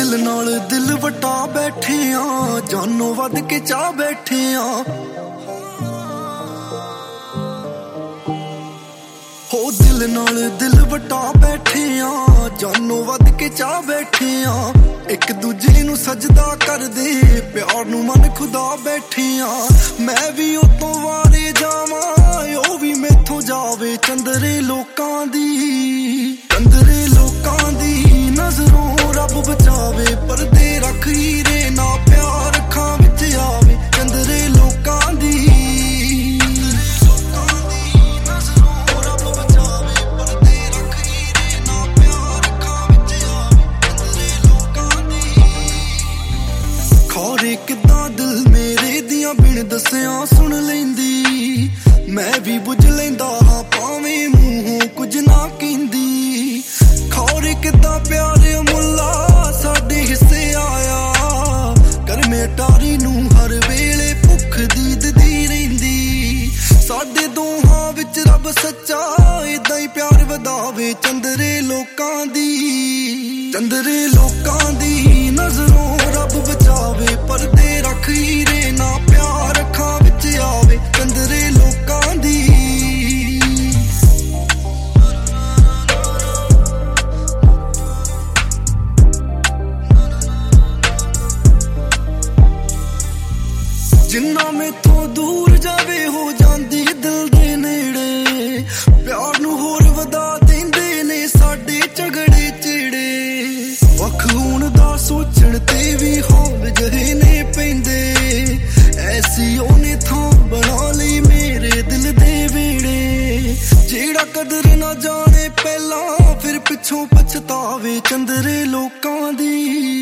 दिल नाल दिल वटा बैठे आ, जानों वध के चाह बैठे आ। हो दिल नाल दिल वटा बैठे आ, जानों वध के चाह बैठे आ। एक दूजे नू सजदा कर दे, प्यार नू मन खुदा बैठे आ। मैं भी उतों वारे जावां, ओ भी मैथों जावे। चंदरे लोकां दी, चंदरे लोकां दी नजरों रब बचावे। परदे रख हीरे ना प्यार अखां विच आवे। चंदरे लोकां दी, नजरों रब बचावे। परदे रख हीरे ना प्यार अखां विच आवे। चंदरे लोकां दी। खौरे किदां दिल मेरे दियां बिन दसिया सुन लैंदी। मैं भी बुझ लैंदा हां भावें मूंहों कुछ ना कहंदी। खौरे किदां प्यार मुल्ला साडे हिस्से आया। करमे टारी नू हर वेले भुख दीददी रहिंदी। साडे दोहां विच रब सच्चा इदां ही प्यार वधावे। चंदरे लोकां दी, चंदरे लोकां दी नजरों रब बचावे। परदे रख हीरे ना प्यार अखां विच आवे। चंदरे लोकां दी। जिन्ना मैथों दूर जावे हो जांदी दिल दे नेड़े। प्यार नू होर वधा देंदे ने साडे झगड़े चिड़े। वख होण दा सोचण ते भी हौल जहे ने पैंदे। ऐसी ओने थां बना लई मेरे दिल दे वेड़े। जेड़ा कदर ना जाने पहला फिर पिछों पछतावे। चंदरे लोकां दी।